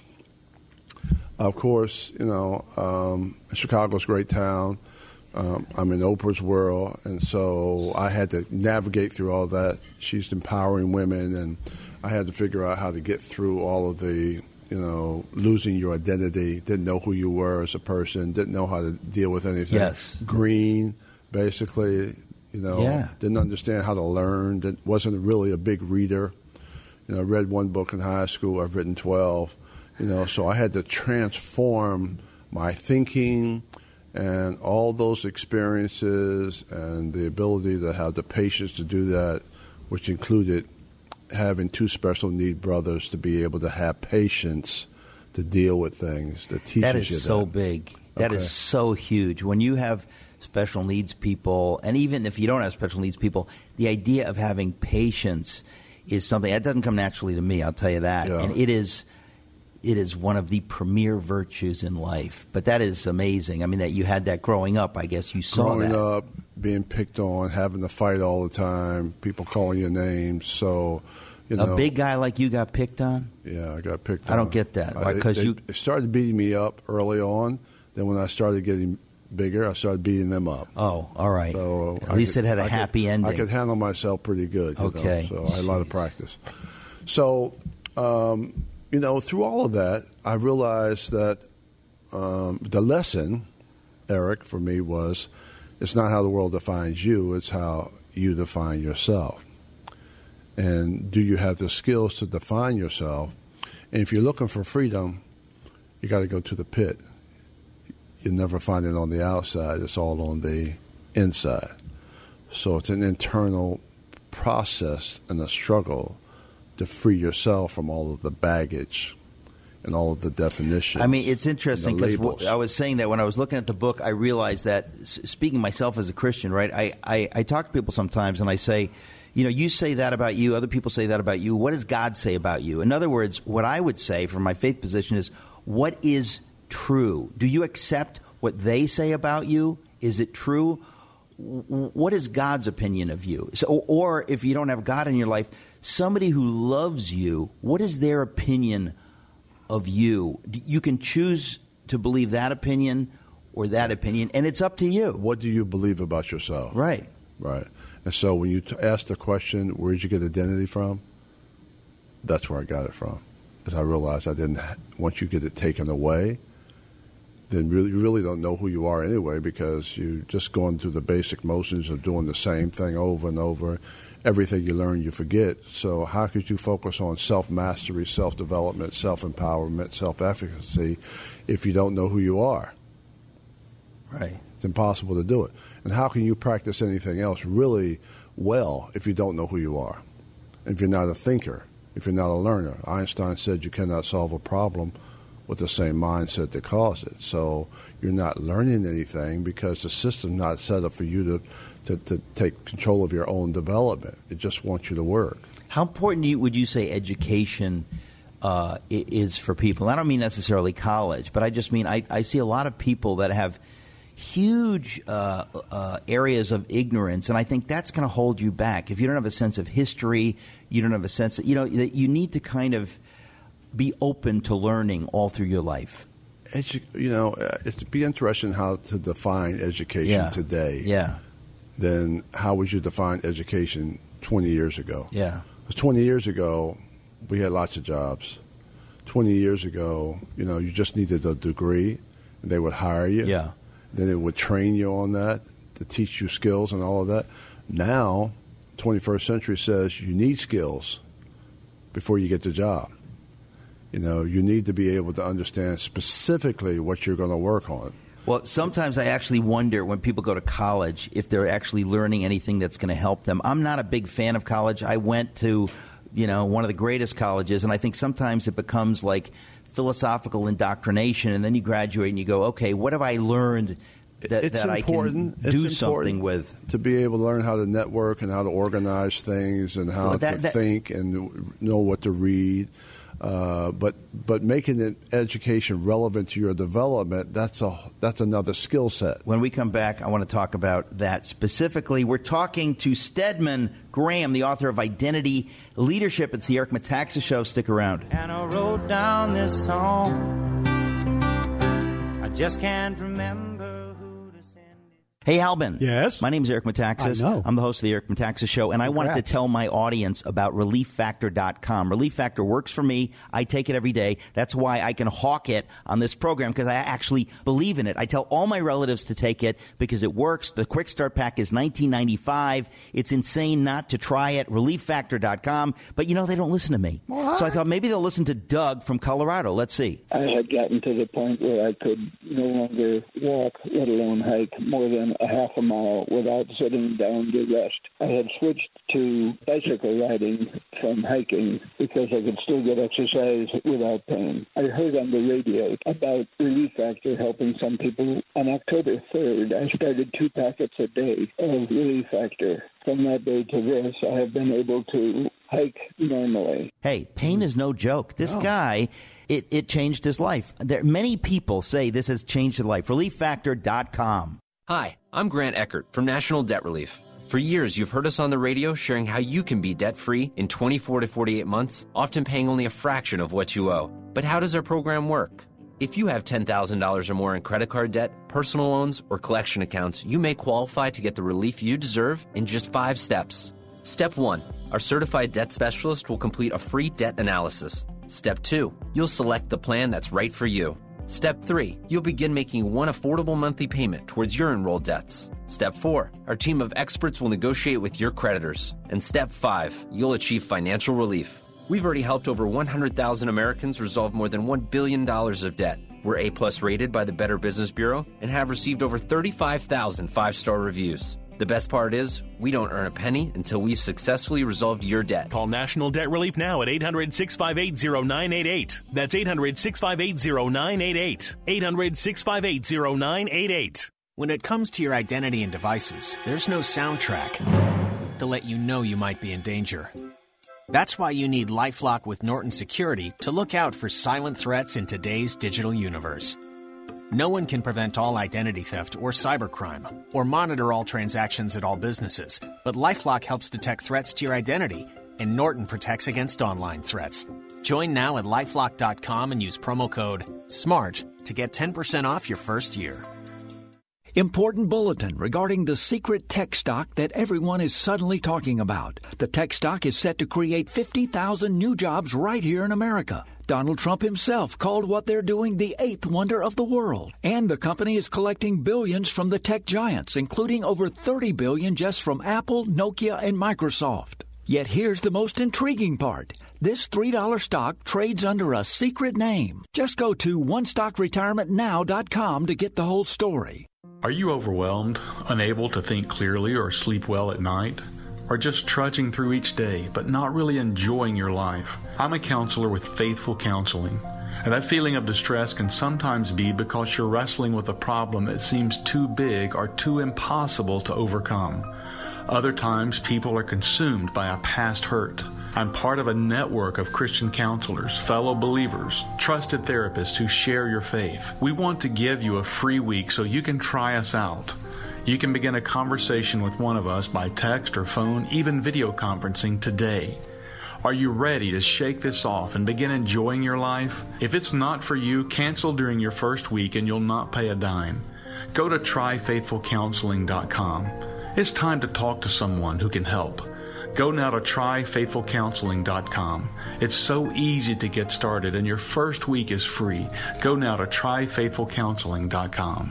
of course, you know, um, Chicago's a great town. Um, I'm in Oprah's world, and so I had to navigate through all that. She's empowering women, and I had to figure out how to get through all of the, you know, losing your identity, didn't know who you were as a person, didn't know how to deal with anything. Yes. Green, basically, you know, yeah. didn't understand how to learn, didn't, wasn't really a big reader. You know, I read one book in high school, I've written twelve, you know, so I had to transform my thinking and all those experiences and the ability to have the patience to do that, which included having two special need brothers to be able to have patience to deal with things that teaches you that. That is so big. That okay. is so huge. When you have special needs people, and even if you don't have special needs people, the idea of having patience is something that doesn't come naturally to me, I'll tell you that. Yeah. And it is it is one of the premier virtues in life. But that is amazing. I mean, that you had that growing up, I guess you saw growing that. Growing up, being picked on, having to fight all the time, people calling your names. So, you know. A big guy like you got picked on? Yeah, I got picked on. I don't get that. Why? Because you They started beating me up early on. Then when I started getting bigger, I started beating them up. Oh, all right. So At I least could, it had a I happy could, ending. I could handle myself pretty good. You okay. know? So I had a lot of practice. So, um, you know, through all of that, I realized that um, the lesson, Eric, for me was, it's not how the world defines you, it's how you define yourself. And do you have the skills to define yourself? And if you're looking for freedom, you got to go to the pit. You never find it on the outside. It's all on the inside. So it's an internal process and a struggle to free yourself from all of the baggage and all of the definitions. I mean, it's interesting because w- I was saying that when I was looking at the book, I realized that, speaking myself as a Christian, right, I, I, I talk to people sometimes and I say, you know, you say that about you, other people say that about you. What does God say about you? In other words, what I would say from my faith position is, what is true? Do you accept what they say about you? Is it true? w- what is God's opinion of you? So, or if you don't have God in your life, somebody who loves you, what is their opinion of you? You can choose to believe that opinion or that opinion, and it's up to you. What do you believe about yourself? Right. Right. And so when you t- ask the question, where did you get identity from? That's where I got it from. Because I realized I didn't, once you get it taken away, then really, you really don't know who you are anyway, because you're just going through the basic motions of doing the same thing over and over. Everything you learn, you forget. So how could you focus on self-mastery, self-development, self-empowerment, self-efficacy if you don't know who you are? Right. It's impossible to do it. And how can you practice anything else really well if you don't know who you are? If you're not a thinker, if you're not a learner. Einstein said you cannot solve a problem with the same mindset that caused it. So you're not learning anything because the system's not set up for you to, to, to take control of your own development. It just wants you to work. How important do you, would you say education uh, is for people? I don't mean necessarily college, but I just mean I, I see a lot of people that have huge uh, uh, areas of ignorance, and I think that's going to hold you back. If you don't have a sense of history, you don't have a sense of, you know, that you need to kind of be open to learning all through your life. Edu- you know, it'd be interesting how to define education Yeah. today. Yeah. Then how would you define education twenty years ago? Yeah. Because twenty years ago, we had lots of jobs. twenty years ago, you know, you just needed a degree, and they would hire you. Yeah. Then it would train you on that, to teach you skills and all of that. Now, twenty-first century says you need skills before you get the job. You know, you need to be able to understand specifically what you're going to work on. Well, sometimes I actually wonder when people go to college if they're actually learning anything that's going to help them. I'm not a big fan of college. I went to, you know, one of the greatest colleges, and I think sometimes it becomes like philosophical indoctrination, and then you graduate and you go, okay, what have I learned that, it's that I important. can do it's something important with? To be able to learn how to network and how to organize things and how Well, that- to that- think and know what to read. Uh, but but making it education relevant to your development, that's a that's another skill set. When we come back, I want to talk about that specifically. We're talking to Stedman Graham, the author of Identity Leadership. It's the Eric Metaxas Show. Stick around. And I wrote down this song. I just can't remember who to send it. Hey, Albin. Yes? My name is Eric Metaxas. I know. I'm the host of the Eric Metaxas Show, and I wanted to Congrats. tell my audience about relief factor dot com. Relief Factor works for me. I take it every day. That's why I can hawk it on this program, because I actually believe in it. I tell all my relatives to take it because it works. The Quick Start Pack is nineteen ninety-five dollars. It's insane not to try it. relief factor dot com. But, you know, they don't listen to me. What? So I thought maybe they'll listen to Doug from Colorado. Let's see. I had gotten to the point where I could no longer walk, let alone hike, more than a half a mile without sitting down to rest. I had switched to bicycle riding from hiking because I could still get exercise without pain. I heard on the radio about Relief Factor helping some people. On October third, I started two packets a day of Relief Factor. From that day to this, I have been able to hike normally. Hey, pain is no joke. This No. guy, it, it changed his life. There, many people say this has changed his life. relief factor dot com. Hi, I'm Grant Eckert from National Debt Relief. For years, you've heard us on the radio sharing how you can be debt-free in twenty-four to forty-eight months, often paying only a fraction of what you owe. But how does our program work? If you have ten thousand dollars or more in credit card debt, personal loans, or collection accounts, you may qualify to get the relief you deserve in just five steps. Step one, our certified debt specialist will complete a free debt analysis. Step two, you'll select the plan that's right for you. Step three, you'll begin making one affordable monthly payment towards your enrolled debts. Step four, our team of experts will negotiate with your creditors. And step five, you'll achieve financial relief. We've already helped over one hundred thousand Americans resolve more than one billion dollars of debt. We're A-plus rated by the Better Business Bureau and have received over thirty-five thousand five-star reviews. The best part is, we don't earn a penny until we've successfully resolved your debt. Call National Debt Relief now at eight hundred, six five eight, zero nine eight eight. That's eight hundred, six five eight, zero nine eight eight. eight hundred, six five eight, zero nine eight eight. When it comes to your identity and devices, there's no soundtrack to let you know you might be in danger. That's why you need LifeLock with Norton Security to look out for silent threats in today's digital universe. No one can prevent all identity theft or cybercrime, or monitor all transactions at all businesses, but LifeLock helps detect threats to your identity, and Norton protects against online threats. Join now at LifeLock dot com and use promo code SMART to get ten percent off your first year. Important bulletin regarding the secret tech stock that everyone is suddenly talking about. The tech stock is set to create fifty thousand new jobs right here in America. Donald Trump himself called what they're doing the eighth wonder of the world. And the company is collecting billions from the tech giants, including over thirty billion dollars just from Apple, Nokia, and Microsoft. Yet here's the most intriguing part. This three dollar stock trades under a secret name. Just go to one stock retirement now dot com to get the whole story. Are you overwhelmed, unable to think clearly or sleep well at night? Or just trudging through each day, but not really enjoying your life? I'm a counselor with Faithful Counseling, and that feeling of distress can sometimes be because you're wrestling with a problem that seems too big or too impossible to overcome. Other times, people are consumed by a past hurt. I'm part of a network of Christian counselors, fellow believers, trusted therapists who share your faith. We want to give you a free week so you can try us out. You can begin a conversation with one of us by text or phone, even video conferencing today. Are you ready to shake this off and begin enjoying your life? If it's not for you, cancel during your first week and you'll not pay a dime. Go to try faithful counseling dot com. It's time to talk to someone who can help. Go now to try faithful counseling dot com. It's so easy to get started, and your first week is free. Go now to try faithful counseling dot com.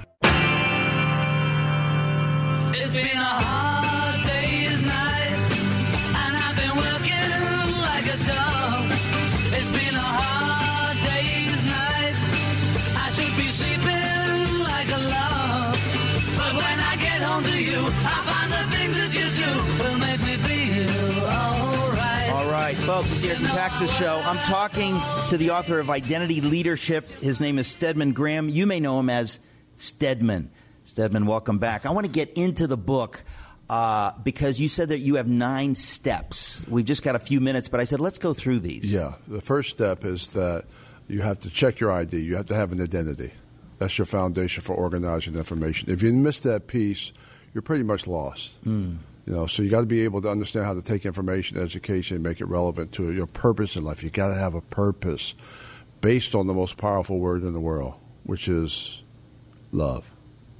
It's been a hard day's night, and I've been working like a dog. It's been a hard day's night. I should be sleeping like a log. But when I get home to you, I find the things that you do will make me feel all right. All right, folks, it's the Eric Metaxas Show. I'm talking to the author of Identity Leadership. His name is Stedman Graham. You may know him as Stedman. Stedman, welcome back. I want to get into the book uh, because you said that you have nine steps. We've just got a few minutes, but I said let's go through these. Yeah. The first step is that you have to check your I D. You have to have an identity. That's your foundation for organizing information. If you miss that piece, you're pretty much lost. Mm. You know, so you got to be able to understand how to take information, education, and make it relevant to your purpose in life. You got to have a purpose based on the most powerful word in the world, which is love.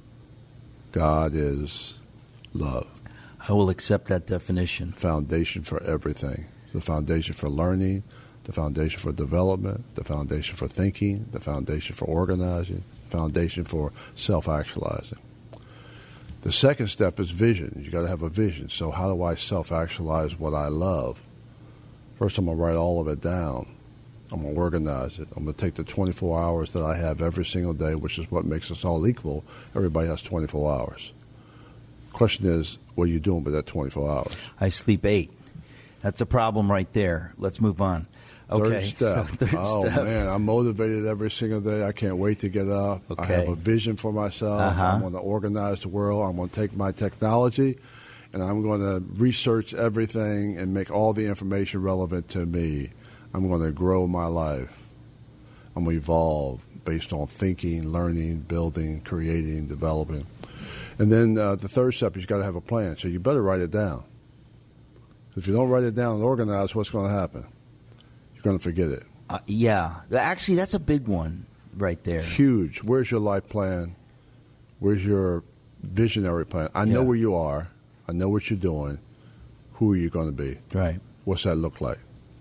God is love. I will accept that definition. Foundation for everything. The foundation for learning, the foundation for development, the foundation for thinking, the foundation for organizing, the foundation for self-actualizing. The second step is vision. You got to have a vision. So how do I self-actualize what I love? First, I'm going to write all of it down. I'm going to organize it. I'm going to take the twenty-four hours that I have every single day, which is what makes us all equal. Everybody has twenty-four hours. Question is, what are you doing with that twenty-four hours? I sleep eight. That's a problem right there. Let's move on. Okay. Third step. So third oh, step. man, I'm motivated every single day. I can't wait to get up. Okay. I have a vision for myself. Uh-huh. I'm going to organize the world. I'm going to take my technology, and I'm going to research everything and make all the information relevant to me. I'm going to grow my life. I'm going to evolve based on thinking, learning, building, creating, developing. And then uh, the third step is you've got to have a plan. So you better write it down. If you don't write it down and organize, what's going to happen? You're going to forget it. Uh, yeah. Actually, that's a big one right there. Huge. Where's your life plan? Where's your visionary plan? I know Yeah. where you are. I know what you're doing. Who are you going to be? Right. What's that look like?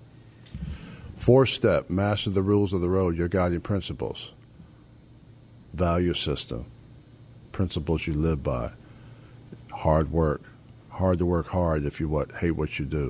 Fourth step, master the rules of the road, your guiding principles. Value system, principles you live by. Hard work. Hard to work hard if you what hate what you do.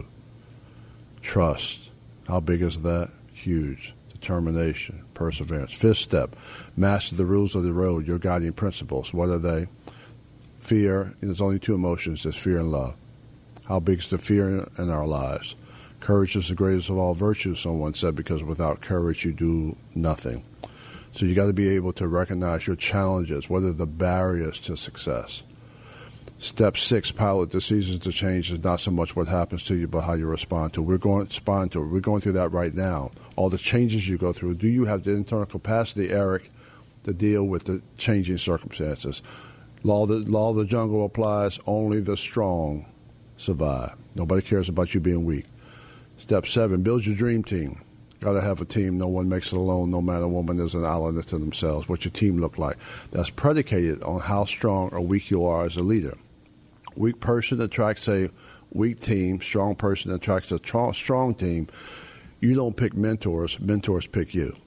Trust. How big is that? Huge. Determination, perseverance. Fifth step, master the rules of the road, your guiding principles. What are they? Fear. And there's only two emotions, there's fear and love. How big is the fear in our lives? Courage is the greatest of all virtues, someone said, because without courage you do nothing. So you got to be able to recognize your challenges. What are the barriers to success? Step six, pilot the seasons to change is not so much what happens to you, but how you respond to it. We're going to respond to it. We're going through that right now. All the changes you go through. Do you have the internal capacity, Eric, to deal with the changing circumstances. Law of the, law of the jungle applies. Only the strong survive. Nobody cares about you being weak. Step seven, build your dream team. Got to have a team. No one makes it alone. No man or woman is an island to themselves. What's your team look like? That's predicated on how strong or weak you are as a leader. Weak person attracts a weak team. Strong person attracts a tr- strong team. You don't pick mentors. Mentors pick you.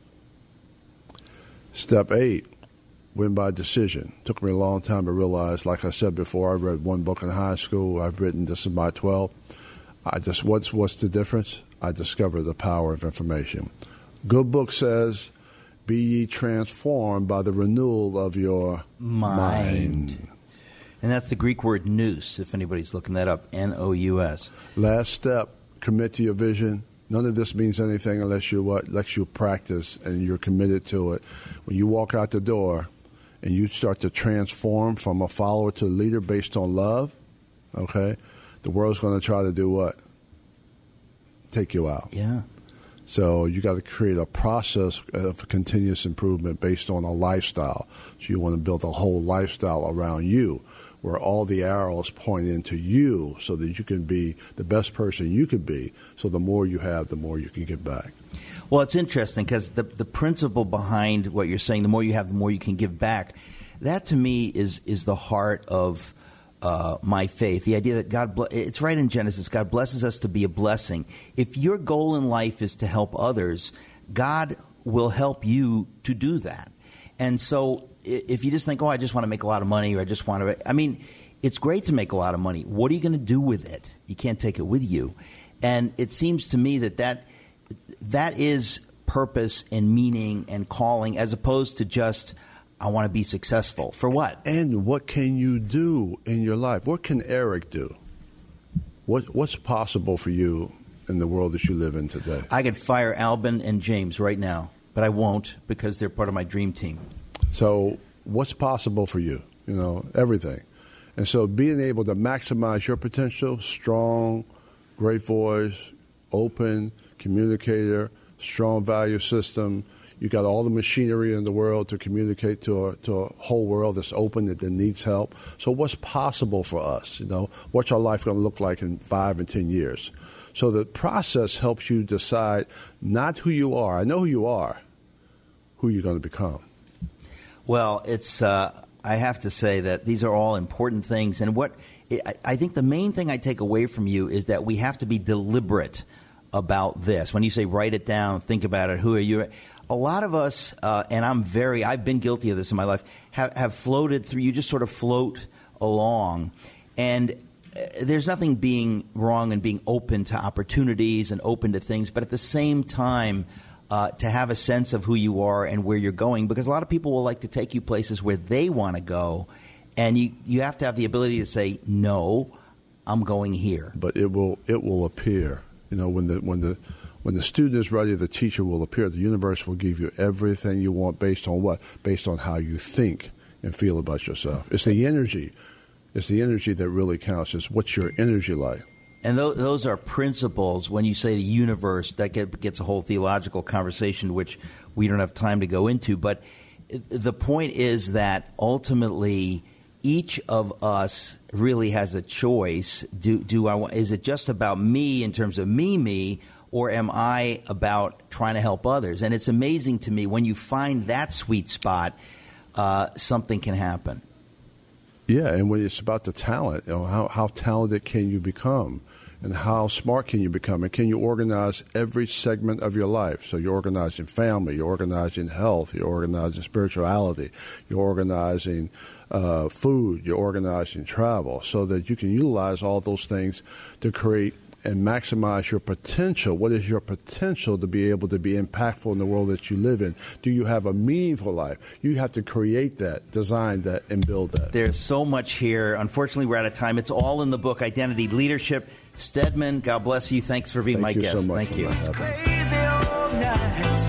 Step eight, win by decision. Took me a long time to realize, like I said before, I read one book in high school. I've written, this is my twelfth. I just, what's, what's the difference? I discovered the power of information. Good book says, be ye transformed by the renewal of your mind. mind. And that's the Greek word nous, if anybody's looking that up, N O U S. Last step, commit to your vision. None of this means anything unless you what unless you practice and you're committed to it. When you walk out the door and you start to transform from a follower to a leader based on love, okay, the world's going to try to do what? Take you out. Yeah. So you got to create a process of continuous improvement based on a lifestyle. So you want to build a whole lifestyle around you, where all the arrows point into you so that you can be the best person you could be. So the more you have, the more you can give back. Well, it's interesting because the the principle behind what you're saying, the more you have, the more you can give back, that to me is is the heart of uh, my faith. The idea that God, it's right in Genesis, God blesses us to be a blessing. If your goal in life is to help others, God will help you to do that. And so if you just think, oh, I just want to make a lot of money, or I just want to, I mean, it's great to make a lot of money. What are you going to do with it? You can't take it with you. And it seems to me that that, that is purpose and meaning and calling, as opposed to just, I want to be successful. For what? And what can you do in your life? What can Eric do? What What's possible for you in the world that you live in today? I could fire Albin and James right now, but I won't because they're part of my dream team. So what's possible for you? You know, everything. And so being able to maximize your potential, strong, great voice, open, communicator, strong value system. You got all the machinery in the world to communicate to a, to a whole world that's open, that, that needs help. So what's possible for us? You know, what's our life going to look like in five and ten years? So the process helps you decide not who you are. I know who you are, who you're going to become. Well, it's. Uh, I have to say that these are all important things, and what I, I think the main thing I take away from you is that we have to be deliberate about this. When you say write it down, think about it. Who are you? A lot of us, uh, and I'm very. I've been guilty of this in my life. Have, have floated through. You just sort of float along, and there's nothing being wrong in being open to opportunities and open to things, but at the same time. Uh, to have a sense of who you are and where you're going, because a lot of people will like to take you places where they want to go, and you, you have to have the ability to say, no, I'm going here. But it will it will appear. You know, when the when the when the student is ready, the teacher will appear. The universe will give you everything you want based on what? Based on how you think and feel about yourself. It's the energy. It's the energy that really counts. It's what's your energy like. And th- those are principles. When you say the universe, that get, gets a whole theological conversation, which we don't have time to go into. But the point is that ultimately, each of us really has a choice. Do do I want? Is it just about me in terms of me, me, or am I about trying to help others? And it's amazing to me when you find that sweet spot, uh, something can happen. Yeah, and when it's about the talent, you know, how, how talented can you become? And how smart can you become? And can you organize every segment of your life? So you're organizing family, you're organizing health, you're organizing spirituality, you're organizing uh, food, you're organizing travel, so that you can utilize all those things to create and maximize your potential. What is your potential to be able to be impactful in the world that you live in? Do you have a meaningful life? You have to create that, design that, and build that. There's so much here. Unfortunately, we're out of time. It's all in the book, Identity Leadership. Stedman, God bless you. Thanks for being Thank my you guest. So much Thank you. Crazy old night.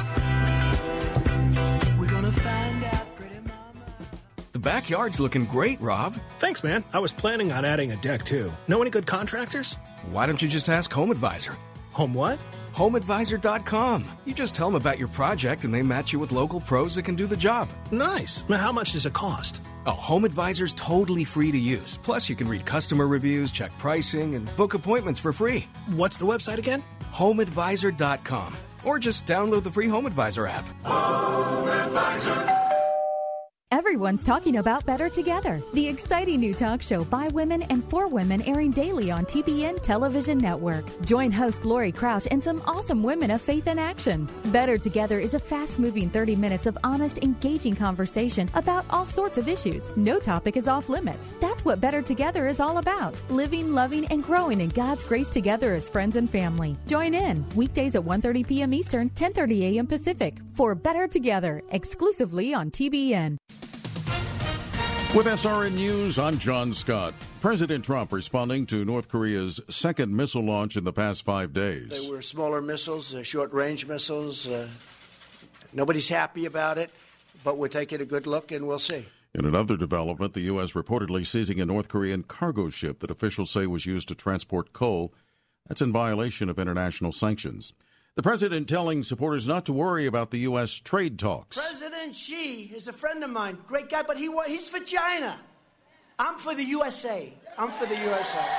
We're gonna find out, pretty mama. The backyard's looking great, Rob. Thanks, man. I was planning on adding a deck, too. Know any good contractors? Why don't you just ask Home Advisor? Home what? home advisor dot com. You just tell them about your project and they match you with local pros that can do the job. Nice. Now, how much does it cost? Oh, HomeAdvisor's totally free to use. Plus, you can read customer reviews, check pricing, and book appointments for free. What's the website again? home advisor dot com. Or just download the free HomeAdvisor app. HomeAdvisor. Everyone's talking about Better Together, the exciting new talk show by women and for women airing daily on T B N Television Network. Join host Lori Crouch and some awesome women of faith in action. Better Together is a fast-moving thirty minutes of honest, engaging conversation about all sorts of issues. No topic is off limits. That's what Better Together is all about. Living, loving, and growing in God's grace together as friends and family. Join in weekdays at one thirty p.m. Eastern, ten thirty a.m. Pacific for Better Together, exclusively on T B N. With S R N News, I'm John Scott. President Trump responding to North Korea's second missile launch in the past five days. They were smaller missiles, uh, short-range missiles. Uh, nobody's happy about it, but we're taking a good look, and we'll see. In another development, the U S reportedly seizing a North Korean cargo ship that officials say was used to transport coal. That's in violation of international sanctions. The president telling supporters not to worry about the U S trade talks. President Xi is a friend of mine, great guy, but he he's for China. I'm for the U S A. I'm for the U S A.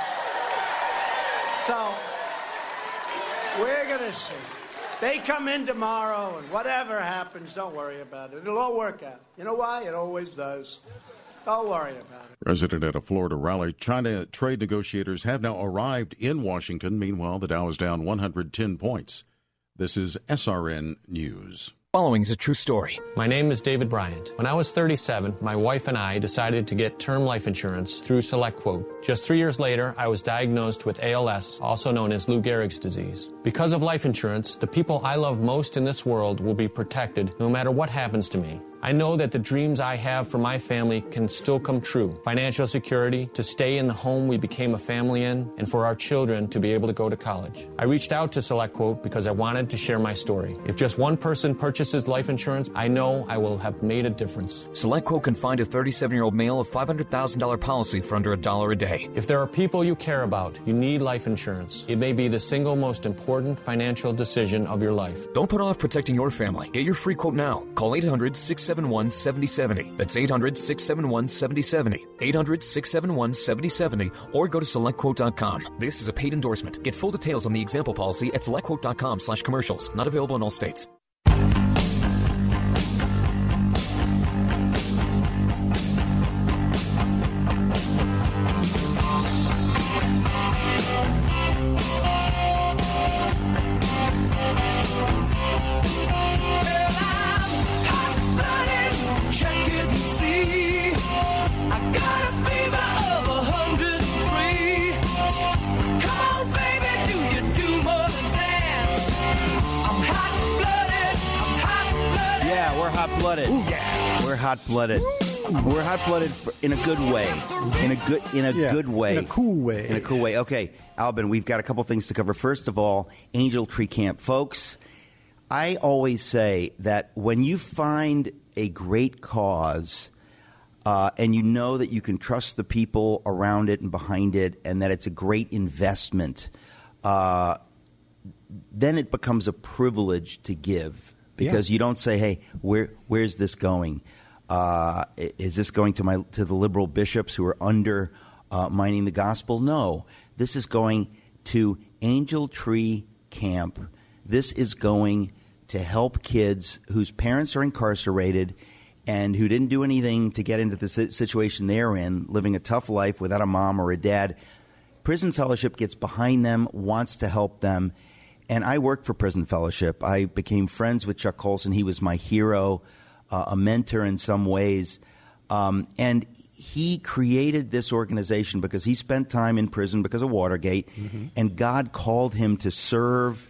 So we're going to see. They come in tomorrow, and whatever happens, don't worry about it. It'll all work out. You know why? It always does. Don't worry about it. President at a Florida rally. China trade negotiators have now arrived in Washington. Meanwhile, the Dow is down one hundred ten points. This is S R N News. Following is a true story. My name is David Bryant. When I was thirty-seven, my wife and I decided to get term life insurance through SelectQuote. Just three years later, I was diagnosed with A L S, also known as Lou Gehrig's disease. Because of life insurance, the people I love most in this world will be protected no matter what happens to me. I know that the dreams I have for my family can still come true. Financial security, to stay in the home we became a family in, and for our children to be able to go to college. I reached out to SelectQuote because I wanted to share my story. If just one person purchases life insurance, I know I will have made a difference. SelectQuote can find a thirty-seven-year-old male a five hundred thousand dollars policy for under a dollar a day. If there are people you care about, you need life insurance. It may be the single most important financial decision of your life. Don't put off protecting your family. Get your free quote now. Call eight hundred, six seven one, seven oh seven oh. That's eight hundred, six seven one, seven oh seven oh. eight hundred, six seven one, seven oh seven oh. Or go to select quote dot com. This is a paid endorsement. Get full details on the example policy at select quote dot com slash commercials. Not available in all states. Hot-blooded. Ooh, yeah. We're hot-blooded. We're hot-blooded for, in a good way. In a good in a yeah, good way. In a cool way. In a cool way. Okay, Albin, we've got a couple things to cover. First of all, Angel Tree Camp. Folks, I always say that when you find a great cause uh, and you know that you can trust the people around it and behind it and that it's a great investment, uh, then it becomes a privilege to give. Because yeah. you don't say, "Hey, where where's this going? Uh, is this going to my to the liberal bishops who are undermining uh, the gospel?" No, this is going to Angel Tree Camp. This is going to help kids whose parents are incarcerated and who didn't do anything to get into the situation they're in, living a tough life without a mom or a dad. Prison Fellowship gets behind them, wants to help them. And I worked for Prison Fellowship. I became friends with Chuck Colson. He was my hero, uh, a mentor in some ways. Um, and he created this organization because he spent time in prison because of Watergate. Mm-hmm. And God called him to serve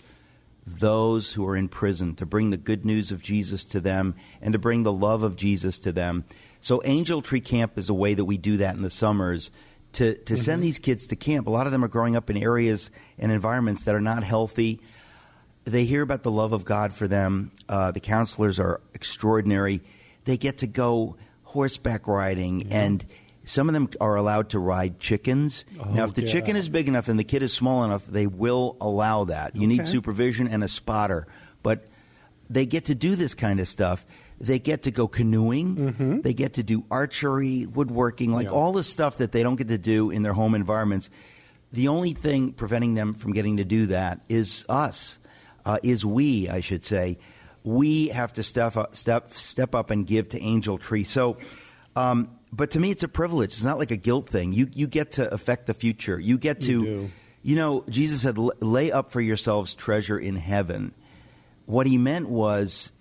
those who are in prison, to bring the good news of Jesus to them and to bring the love of Jesus to them. So Angel Tree Camp is a way that we do that in the summers. To, to mm-hmm. send these kids to camp. A lot of them are growing up in areas and environments that are not healthy. They hear about the love of God for them. Uh, the counselors are extraordinary. They get to go horseback riding, yeah. and Some of them are allowed to ride chickens. Oh, now, if the yeah. chicken is big enough and the kid is small enough, they will allow that. You need Okay. supervision and a spotter. But they get to do this kind of stuff. They get to go canoeing. Mm-hmm. They get to do archery, woodworking, like Yeah. all the stuff that they don't get to do in their home environments. The only thing preventing them from getting to do that is us, uh, is we, I should say. We have to step up, step, step up and give to Angel Tree. So, um, but to me, it's a privilege. It's not like a guilt thing. You you get to affect the future. You get to, You you, do. know, Jesus said, lay up for yourselves treasure in heaven. What he meant was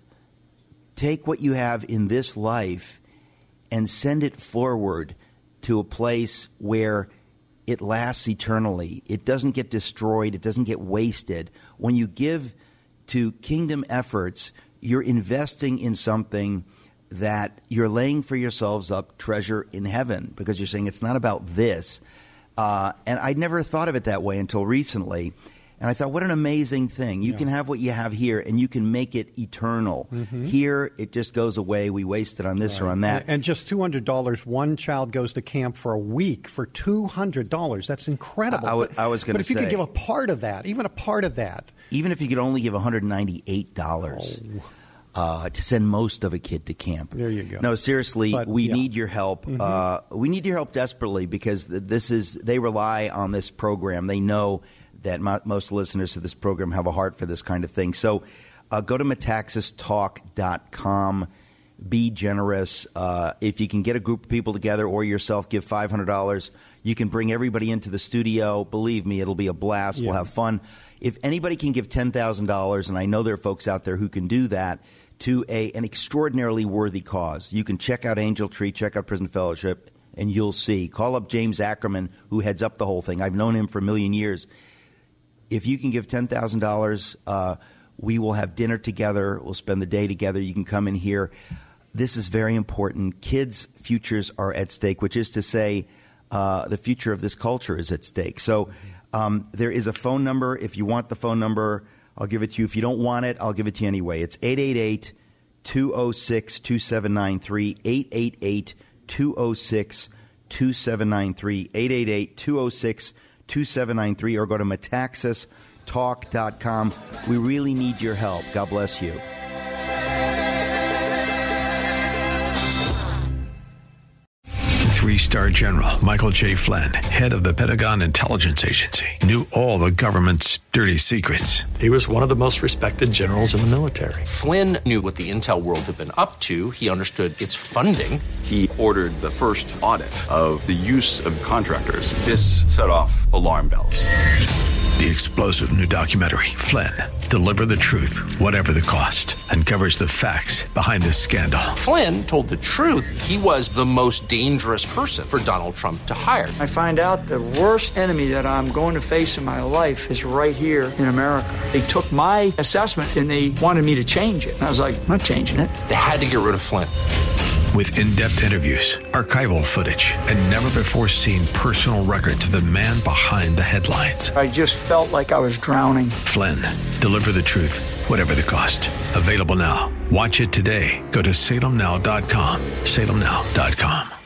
take what you have in this life and send it forward to a place where it lasts eternally. It doesn't get destroyed. It doesn't get wasted. When you give to kingdom efforts, you're investing in something that you're laying for yourselves up treasure in heaven, because you're saying it's not about this. Uh, and I'd never thought of it that way until recently. And I thought, what an amazing thing. You Yeah. can have what you have here, and you can make it eternal. Mhm. Here, it just goes away. We waste it on this or on that. And just two hundred dollars, one child goes to camp for a week for two hundred dollars. That's incredible. I- I wa- I was gonna But if you say- could give a part of that, even a part of that. Even if you could only give one hundred ninety-eight dollars uh, to send most of a kid to camp. There you go. No, seriously, But, we yeah. need your help. Mhm. Uh, we need your help desperately, because th- this is they rely on this program. They know that mo- most listeners to this program have a heart for this kind of thing. So uh, go to metaxas talk dot com. Be generous. Uh, if you can get a group of people together or yourself, give five hundred dollars. You can bring everybody into the studio. Believe me, it'll be a blast. Yeah. We'll have fun. If anybody can give ten thousand dollars, and I know there are folks out there who can do that, to a an extraordinarily worthy cause, you can check out Angel Tree, check out Prison Fellowship, and you'll see. Call up James Ackerman, who heads up the whole thing. I've known him for a million years. If you can give ten thousand dollars, uh, we will have dinner together. We'll spend the day together. You can come in here. This is very important. Kids' futures are at stake, which is to say uh, the future of this culture is at stake. So um, there is a phone number. If you want the phone number, I'll give it to you. If you don't want it, I'll give it to you anyway. It's eight eight eight, two oh six, two seven nine three, eight eight eight, two oh six, two seven nine three, eight eight eight, two oh six, two seven nine three, or go to metaxas talk dot com. We really need your help. God bless you. Three-star General Michael J. Flynn, head of the Pentagon Intelligence Agency, knew all the government's dirty secrets. He was one of the most respected generals in the military. Flynn knew what the intel world had been up to. He understood its funding. He ordered the first audit of the use of contractors. This set off alarm bells. The explosive new documentary, Flynn, Deliver the Truth, Whatever the Cost, uncovers the facts behind this scandal. Flynn told the truth. He was the most dangerous person for Donald Trump to hire. I find out the worst enemy that I'm going to face in my life is right here in America. They took my assessment and they wanted me to change it. And I was like, I'm not changing it. They had to get rid of Flynn. With in-depth interviews, archival footage, and never-before-seen personal records of the man behind the headlines. I just felt like I was drowning. Flynn, Deliver the Truth, Whatever the Cost. Available now. Watch it today. Go to salem now dot com. salem now dot com.